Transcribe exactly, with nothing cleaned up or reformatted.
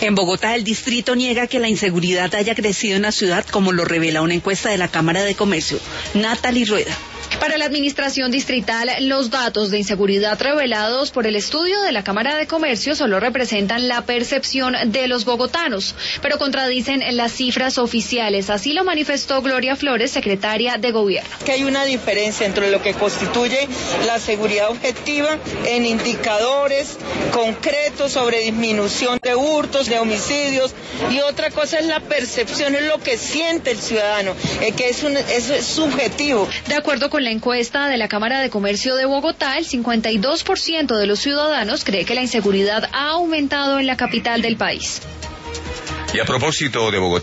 En Bogotá, el distrito niega que la inseguridad haya crecido en la ciudad, como lo revela una encuesta de la Cámara de Comercio. Natalie Rueda. Para la administración distrital, los datos de inseguridad revelados por el estudio de la Cámara de Comercio solo representan la percepción de los bogotanos, pero contradicen las cifras oficiales. Así lo manifestó Gloria Flores, secretaria de Gobierno. Que hay una diferencia entre lo que constituye la seguridad objetiva en indicadores concretos sobre disminución de hurtos, de homicidios, y otra cosa es la percepción, es lo que siente el ciudadano, eh, que es un, eso es subjetivo. De acuerdo con la encuesta de la Cámara de Comercio de Bogotá, el cincuenta y dos por ciento de los ciudadanos cree que la inseguridad ha aumentado en la capital del país. Y a propósito de Bogotá,